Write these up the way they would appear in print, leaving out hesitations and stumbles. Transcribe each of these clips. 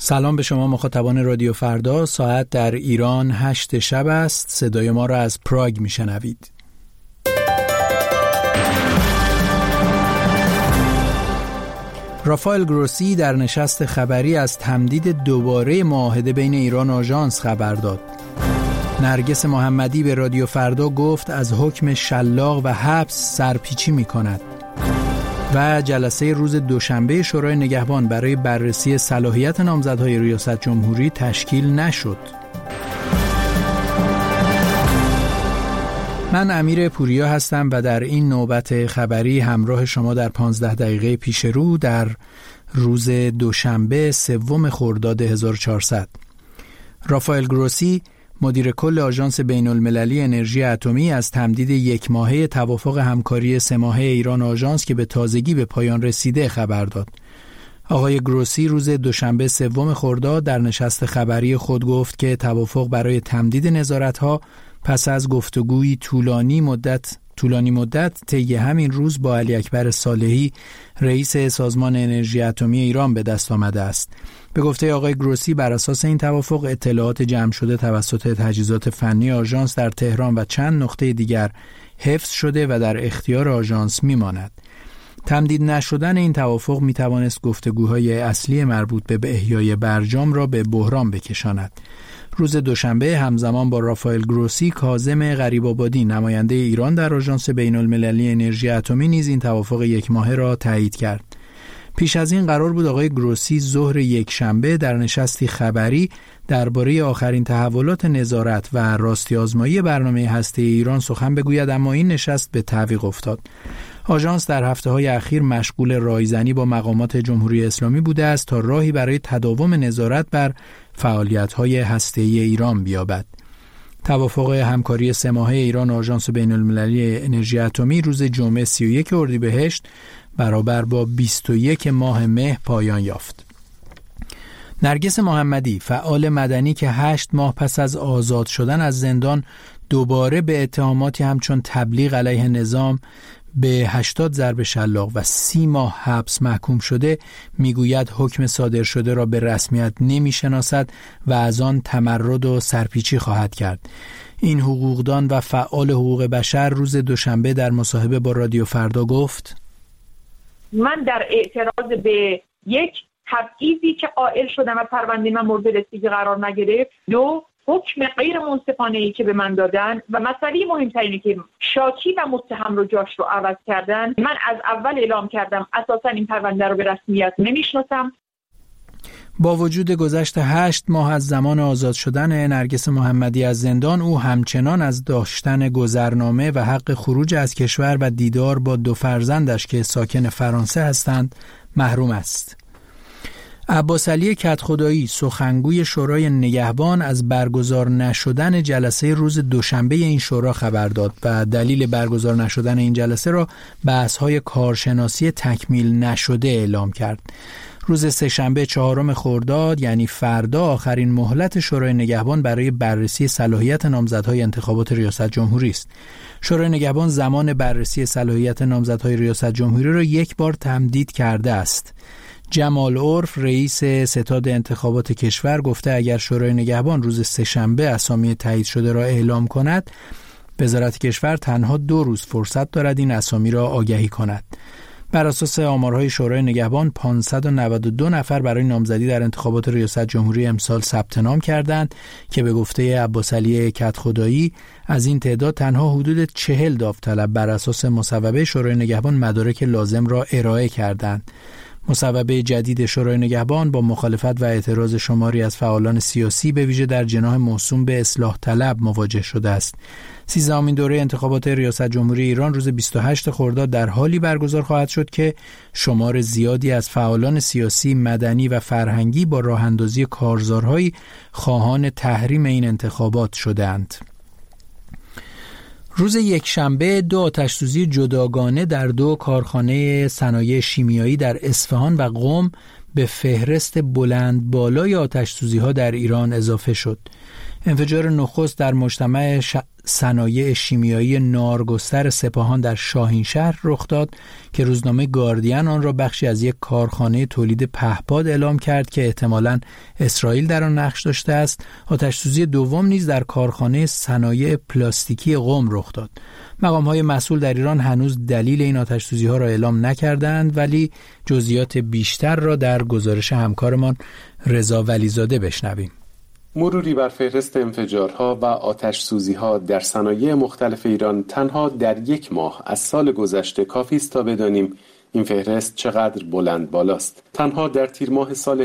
سلام به شما مخاطبان رادیو فردا. ساعت در ایران 8 شب است. صدای ما را از پراگ میشنوید. رافائل گروسی در نشست خبری از تمدید دوباره معاهده بین ایران و آژانس خبر داد. نرگس محمدی به رادیو فردا گفت از حکم شلاق و حبس سرپیچی می‌کند. و جلسه روز دوشنبه شورای نگهبان برای بررسی صلاحیت نامزدهای ریاست جمهوری تشکیل نشد. من امیر پوریا هستم و در این نوبت خبری همراه شما در 15 دقیقه پیش رو در روز دوشنبه 3 خرداد 1400. رافائل گروسی مدیر کل آژانس بین‌المللی انرژی اتمی از تمدید 1 ماهه توافق همکاری 3 ماهه ایران و آژانس که به تازگی به پایان رسیده خبر داد. آقای گروسی روز دوشنبه 3 خرداد در نشست خبری خود گفت که توافق برای تمدید نظارت‌ها پس از گفتگویی طولانی مدت طی همین روز با علی اکبر صالحی رئیس سازمان انرژی اتمی ایران به دست آمده است. به گفته آقای گروسی بر اساس این توافق اطلاعات جمع شده توسط تجهیزات فنی آژانس در تهران و چند نقطه دیگر حفظ شده و در اختیار آژانس میماند. تمدید نشدن این توافق میتوانست گفتگوهای اصلی مربوط به احیای برجام را به بحران بکشاند. روز دوشنبه همزمان با رافائل گروسی کاظم غریب‌آبادی نماینده ایران در آژانس بین‌المللی انرژی اتمی نیز این توافق 1 ماهه را تایید کرد. پیش از این قرار بود آقای گروسی ظهر یکشنبه در نشستی خبری درباره آخرین تحولات نظارت و راستی آزمایی برنامه هسته‌ای ایران سخن بگوید، اما این نشست به تعویق افتاد. آژانس در هفته‌های اخیر مشغول رایزنی با مقامات جمهوری اسلامی بوده است تا راهی برای تداوم نظارت بر فعالیت‌های هسته‌ای ایران بیابد. توافق همکاری 3 ماهه ایران و آژانس بین‌المللی انرژی اتمی روز جمعه 31 اردیبهشت برابر با 21 ماه مه پایان یافت. نرگس محمدی فعال مدنی که 8 ماه پس از آزاد شدن از زندان دوباره به اتهاماتی همچون تبلیغ علیه نظام به 80 ضرب شلاق و 30 ماه حبس محکوم شده، میگوید حکم صادر شده را به رسمیت نمیشناسد و از آن تمرد و سرپیچی خواهد کرد. این حقوقدان و فعال حقوق بشر روز دوشنبه در مصاحبه با رادیو فردا گفت: من در اعتراض به یک تبعیضی که قائل شدم و پرونده من مورد رسیدگی قرار نگرفت، 2 حکم غیر منصفانه‌ای که به من دادن و مسئله مهمترینی که شاکی و متهم رو جاش رو عوض کردن، من از اول اعلام کردم اساساً این پرونده رو به رسمیت نمیشناسم. با وجود گذشت 8 ماه از زمان آزاد شدن نرگس محمدی از زندان، او همچنان از داشتن گذرنامه و حق خروج از کشور و دیدار با 2 فرزندش که ساکن فرانسه هستند محروم است. عباسعلی کدخدایی سخنگوی شورای نگهبان از برگزار نشدن جلسه روز دوشنبه این شورا خبر داد و دلیل برگزار نشدن این جلسه را بحث‌های کارشناسی تکمیل نشده اعلام کرد. روز سه‌شنبه 4 خرداد یعنی فردا آخرین مهلت شورای نگهبان برای بررسی صلاحیت نامزدهای انتخابات ریاست جمهوری است. شورای نگهبان زمان بررسی صلاحیت نامزدهای ریاست جمهوری را 1 بار تمدید کرده است. جمال عرف رئیس ستاد انتخابات کشور گفته اگر شورای نگهبان روز سه‌شنبه اسامی تایید شده را اعلام کند، وزارت کشور تنها 2 روز فرصت دارد این اسامی را آگهی کند. بر اساس آمارهای شورای نگهبان 592 نفر برای نامزدی در انتخابات ریاست جمهوری امسال ثبت نام کردند که به گفته عباسعلی کدخدایی از این تعداد تنها حدود 40 داوطلب بر اساس مصوبه شورای نگهبان مدارک لازم را ارائه کردند. مصوبه جدید شورای نگهبان با مخالفت و اعتراض شماری از فعالان سیاسی به ویژه در جناح موسوم به اصلاح طلب مواجه شده است. 13مین دوره انتخابات ریاست جمهوری ایران روز 28 خرداد در حالی برگزار خواهد شد که شمار زیادی از فعالان سیاسی، مدنی و فرهنگی با راه اندازی کارزارهایی خواهان تحریم این انتخابات شدند. روز یکشنبه 2 آتش‌سوزی جداگانه در 2 کارخانه صنایع شیمیایی در اصفهان و قم به فهرست بلند بالای آتش‌سوزی‌ها در ایران اضافه شد. انفجار نخست در مجتمع صنایع شیمیایی نارگستر سپاهان در شاهینشهر رخ داد که روزنامه گاردین آن را بخشی از یک کارخانه تولید پهپاد اعلام کرد که احتمالاً اسرائیل در آن نقش داشته است. آتش‌سوزی دوم نیز در کارخانه صنایع پلاستیکی قم رخ داد. مقام‌های مسئول در ایران هنوز دلیل این آتش‌سوزی‌ها را اعلام نکردند، ولی جزئیات بیشتر را در گزارش همکارمان رضا ولیزاده بشنویم. مروری بر فهرست انفجارها و آتش‌سوزی‌ها در صنایع مختلف ایران تنها در یک ماه از سال گذشته کافی است تا بدانیم این فهرست چقدر بلند بالاست. تنها در تیر ماه سال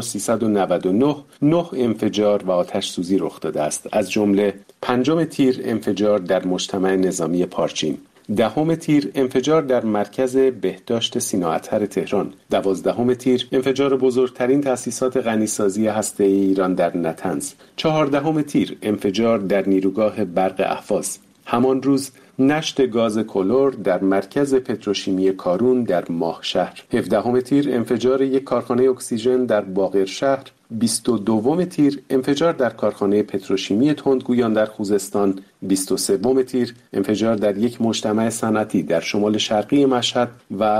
1399 9 انفجار و آتش‌سوزی رخ داده است، از جمله 5 تیر انفجار در مجتمع نظامی پارچین، 10 تیر انفجار در مرکز بهداشت سینا اطهر تهران، 12 تیر انفجار بزرگترین تأسیسات غنیسازی هسته‌ای ایران در نطنز، 14 تیر انفجار در نیروگاه برق اهواز. همان روز نشت گاز کلور در مرکز پتروشیمی کارون در ماهشهر، 17 تیر انفجار یک کارخانه اکسیژن در باقرشهر، 22 تیر انفجار در کارخانه پتروشیمی تندگویان در خوزستان، 23 تیر انفجار در یک مجتمع صنعتی در شمال شرقی مشهد و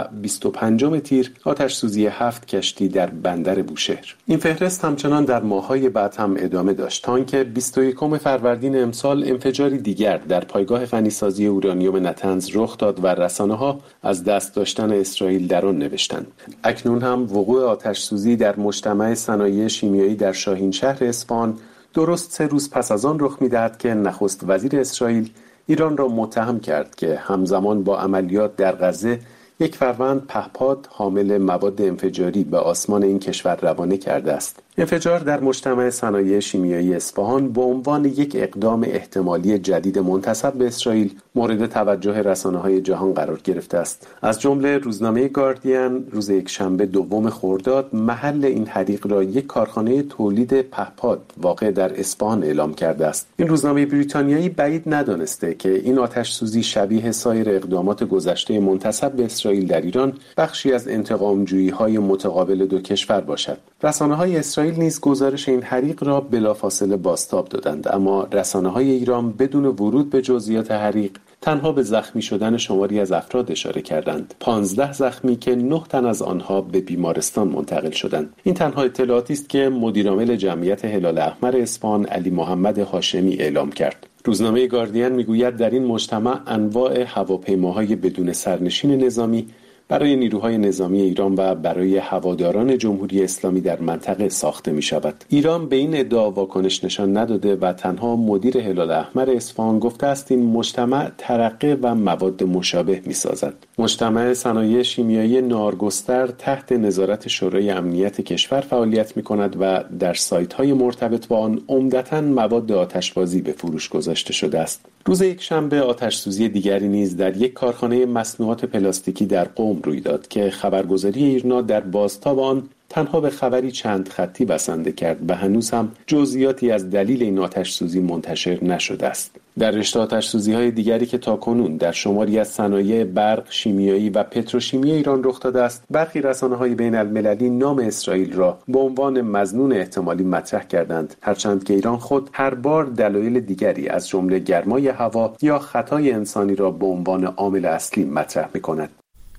25 تیر آتش‌سوزی 7 کشتی در بندر بوشهر. این فهرست همچنان در ماه‌های بعد هم ادامه داشت تا اینکه 21 فروردین امسال انفجاری دیگر در پایگاه غنیسازی اورانیوم نطنز رخ داد و رسانه‌ها از دست داشتن اسرائیل در آن نوشتند. اکنون هم وقوع آتش‌سوزی در مجتمع صنایع شیمیایی در شاهینشهر اصفهان درست 3 روز پس از آن رخ می‌دهد که نخست وزیر اسرائیل ایران را متهم کرد که همزمان با عملیات در غزه یک فروند پهپاد حامل مواد انفجاری به آسمان این کشور روانه کرده است. انفجار در مجتمع صنایع شیمیایی اصفهان به عنوان یک اقدام احتمالی جدید منتسب به اسرائیل مورد توجه رسانه‌های جهان قرار گرفته است. از جمله روزنامه گاردین روز یکشنبه 2 خرداد محل این حریق را یک کارخانه تولید پهپاد واقع در اصفهان اعلام کرده است. این روزنامه بریتانیایی بعید ندانسته که این آتش‌سوزی شبیه سایر اقدامات گذشته منتسب به اسرائیل در ایران بخشی از انتقام‌جویی‌های متقابل دو کشور باشد. رسانه‌های اسرائیل نیز گزارش این حریق را بلافاصله بازتاب دادند، اما رسانه‌های ایران بدون ورود به جزئیات حریق تنها به زخمی شدن شماری از افراد اشاره کردند. 15 زخمی که 9 تن از آنها به بیمارستان منتقل شدند. این تنها اطلاعاتی است که مدیرعامل جمعیت هلال احمر اصفهان علی محمد هاشمی اعلام کرد. روزنامه گاردین میگوید در این مجتمع انواع هواپیماهای بدون سرنشین نظامی برای نیروهای نظامی ایران و برای هواداران جمهوری اسلامی در منطقه ساخته می شود. ایران به این ادعا واکنش نشان نداده و تنها مدیر هلال احمر اصفهان گفته است این مجتمع ترقه و مواد مشابه می سازد. مجتمع صنایع شیمیایی نارگستر تحت نظارت شورای امنیت کشور فعالیت می کند و در سایت های مرتبط با آن عمدتاً مواد آتشبازی به فروش گذاشته شده است. روز یکشنبه آتش‌سوزی دیگری نیز در یک کارخانه مصنوعات پلاستیکی در قم روی داد که خبرگزاری ایرنا در بازتاب آن تنها به خبری چند خطی بسنده کرد و هنوز هم جزئیاتی از دلیل این آتش‌سوزی منتشر نشده است. در رشته آتش‌سوزی‌های دیگری که تاکنون در شماری از صنایع برق، شیمیایی و پتروشیمی ایران رخ داده است، برخی رسانه‌های بین‌المللی نام اسرائیل را به عنوان مظنون احتمالی مطرح کردند، هرچند که ایران خود هر بار دلایل دیگری از جمله گرمای هوا یا خطای انسانی را به عنوان عامل اصلی مطرح می‌کند.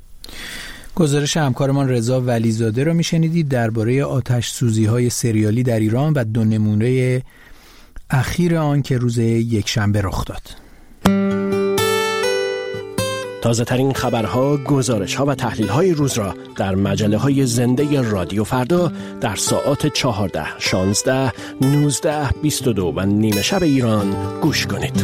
گزارش همکارمان رضا ولیزاده را میشنیدید درباره آتش‌سوزی‌های سریالی در ایران و 2 نمونه اخیر آن که روز یکشنبه رخ داد. تازه ترین خبرها، گزارش‌ها و تحلیل‌های روز را در مجله‌های زنده رادیو فردا در ساعات 14، 16، 19، 22 و نیمه شب ایران گوش کنید.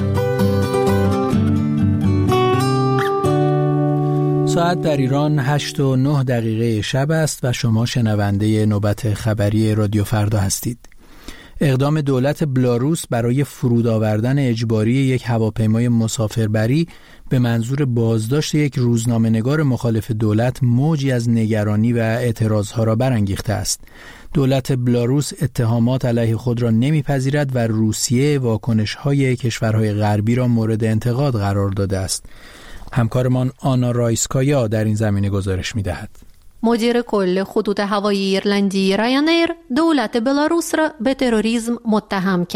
ساعت در ایران 8:09 شب است و شما شنونده نوبت خبری رادیو فردا هستید. اقدام دولت بلاروس برای فرود آوردن اجباری یک هواپیمای مسافربری به منظور بازداشت یک روزنامه‌نگار مخالف دولت موجی از نگرانی و اعتراضها را برانگیخته است. دولت بلاروس اتهامات علیه خود را نمیپذیرد و روسیه واکنش‌های کشورهای غربی را مورد انتقاد قرار داده است. همکارمان آنا رایسکایا در این زمینه گزارش می‌دهد. مدیر کل خطوط هوایی ایرلندی رایانایر دولت بلاروس را به تروریسم متهم کرد.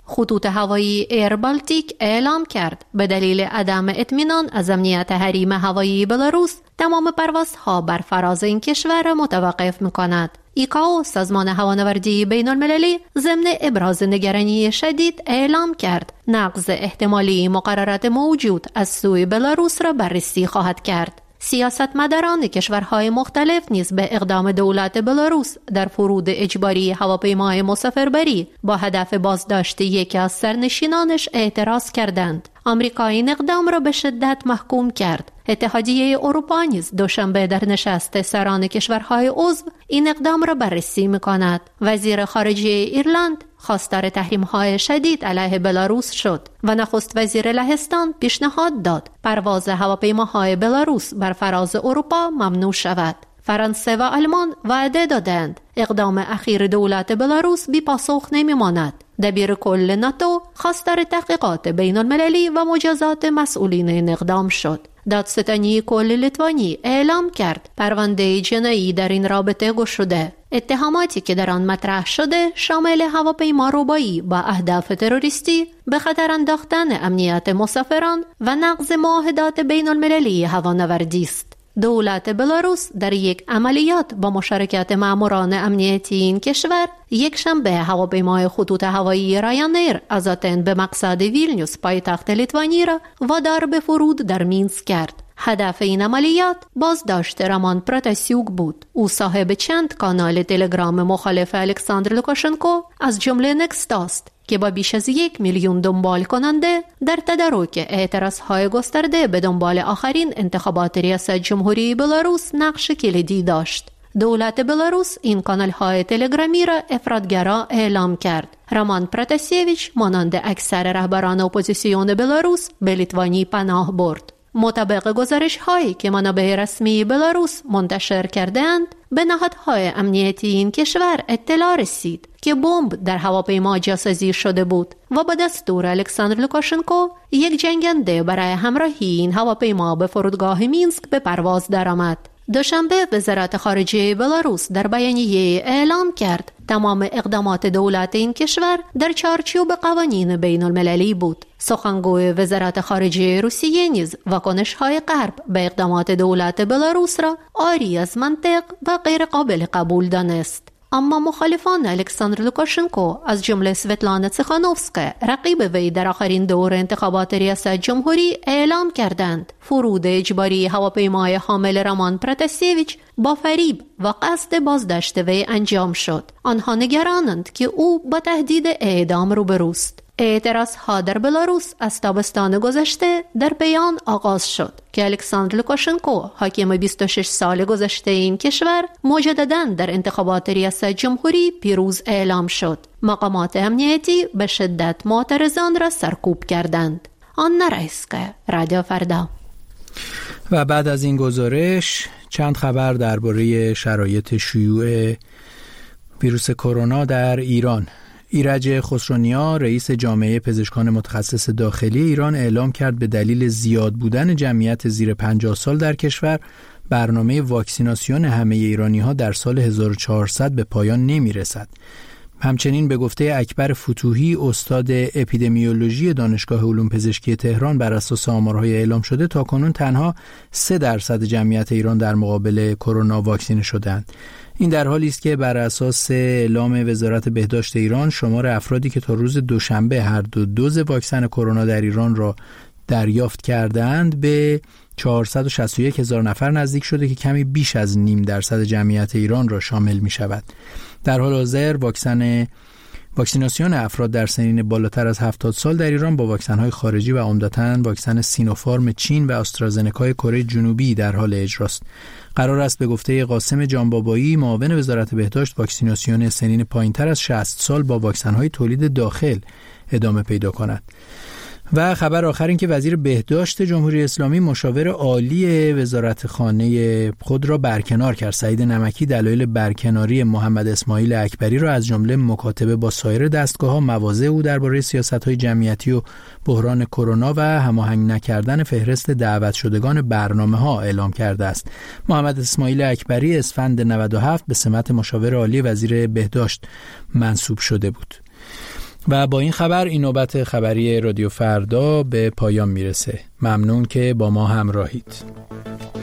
خطوط هوایی ایر بالتیک اعلام کرد به دلیل عدم اطمینان از امنیت حریم هوایی بلاروس تمام پروازها بر فراز این کشور متوقف می‌کند. ایکائو سازمان هوانوردی بین المللی ضمن ابراز نگرانی شدید اعلام کرد نقض احتمالی مقررات موجود از سوی بلاروس را بررسی خواهد کرد. سیاستمداران کشورهای مختلف نیز به اقدام دولت بلاروس در فرود اجباری هواپیمای مسافربری با هدف بازداشت یکی از سرنشینانش اعتراض کردند. آمریکا این اقدام را به شدت محکوم کرد. اتحادیه اروپا نیز دوشنبه در نشست سران کشورهای عضو این اقدام را بررسی می‌کند. وزیر خارجه ایرلند خواستار تحریم‌های شدید علیه بلاروس شد و نخست وزیر لهستان پیشنهاد داد پرواز هواپیماهای بلاروس بر فراز اروپا ممنوع شود. فرانسه و آلمان وعده دادند اقدام اخیر دولت بلاروس بی پاسخ نمی‌ماند. دبیر کل ناتو خواستار تحقیقات بین المللی و مجازات مسئولین این اقدام شد. دادستانی کل لیتوانی اعلام کرد پرونده جنایی در این رابطه گشوده. اتهاماتی که در آن مطرح شده شامل هواپیما ربایی با اهداف تروریستی، به خطر انداختن امنیت مسافران و نقض معاهدات بین المللی هوانوردی است. دولت بلاروس در یک عملیات با مشارکت ماموران امنیتی این کشور یک شنبه هواپیمای خطوط هوایی رایانیر از آتن به مقصد ویلنیوس پایتخت لیتوانی را وادار به فرود در مینسک کرد. هدف این عملیات بازداشت رامان پروتاسیوک بود. او صاحب چند کانال تلگرام مخالف الکساندر لوکاشنکو از جمله نکست است که با بیش از 1 میلیون دنبال کننده در تدارک اعتراضهای گسترده به دنبال آخرین انتخابات ریاست جمهوری بلاروس نقش کلیدی داشت. دولت بلاروس این کانال‌های تلگرامی را افراط‌گرا اعلام کرد. رامان پروتاسیویچ مانند اکثر رهبران اپوزیسیون بلاروس به لیتوانی پناه برد. مطابق گزارش‌هایی که منابع رسمی بلاروس منتشر کردند، به نهادهای امنیتی این کشور اطلاع رسید که بمب در هواپیما جاسازی شده بود و با دستور الکساندر لوکاشنکو یک جنگنده برای همراهی این هواپیما به فرودگاه مینسک به پرواز درآمد. دوشنبه وزارت خارجه بلاروس در بیانیه اعلام کرد تمام اقدامات دولت این کشور در چارچوب قوانین بین المللی بود. سخنگوی وزارت خارجه روسیه نیز واکنش‌های غرب به اقدامات دولت بلاروس را عاری از منطق و غیر قابل قبول دانست. اما مخالفان الکساندر لوکاشنکو از جمله سویتلانا تسخانوفسکا رقیب وی در آخرین دور انتخابات ریاست جمهوری اعلام کردند فرود اجباری هواپیمای حامل رامان پروتاسیویچ با فریب و قصد بازداشت وی انجام شد. آنها نگرانند که او با تهدید اعدام روبروست. اعتراضها در بلاروس از تابستان گذشته در بیان آغاز شد که الکساندر لوکاشنکو حاکم 26 سال گذشته این کشور مجدداً در انتخابات ریاست جمهوری پیروز اعلام شد. مقامات امنیتی به شدت معترضان را سرکوب کردند. آنا رایسکا، رادیو فردا. و بعد از این گزارش چند خبر درباره شرایط شیوع ویروس کرونا در ایران. ایرج خسرونیا رئیس جامعه پزشکان متخصص داخلی ایران اعلام کرد به دلیل زیاد بودن جمعیت زیر 50 سال در کشور برنامه واکسیناسیون همه ایرانی‌ها در سال 1400 به پایان نمی‌رسد. همچنین به گفته اکبر فتوحی استاد اپیدمیولوژی دانشگاه علوم پزشکی تهران بر اساس آمارهای اعلام شده تاکنون تنها 3% جمعیت ایران در مقابل کرونا واکسینه شدند. این در حالی است که بر اساس اعلام وزارت بهداشت ایران شمار افرادی که تا روز دوشنبه هر دو دوز واکسن کرونا در ایران را دریافت کردند به 461,000 نفر نزدیک شده که کمی بیش از 0.5% جمعیت ایران را شامل می شود. در حال حاضر واکسیناسیون افراد در سنین بالاتر از 70 سال در ایران با واکسن‌های خارجی و عمدتاً واکسن سینوفارم چین و آسترازنکای کره جنوبی در حال اجراست. قرار است به گفته قاسم جانبابایی معاون وزارت بهداشت واکسیناسیون سنین پایین‌تر از 60 سال با واکسن‌های تولید داخل ادامه پیدا کند. و خبر آخر این که وزیر بهداشت جمهوری اسلامی مشاور عالی وزارتخانه خود را برکنار کرد. سعید نمکی دلایل برکناری محمد اسماعیل اکبری را از جمله مکاتبه با سایر دستگاه‌ها، مواضع او درباره سیاست‌های جمعیتی و بحران کرونا و هماهنگ نکردن فهرست دعوت شدگان برنامه‌ها اعلام کرده است. محمد اسماعیل اکبری اسفند 97 به سمت مشاور عالی وزیر بهداشت منصوب شده بود. و با این خبر این نوبت خبری رادیو فردا به پایان میرسه. ممنون که با ما همراهید.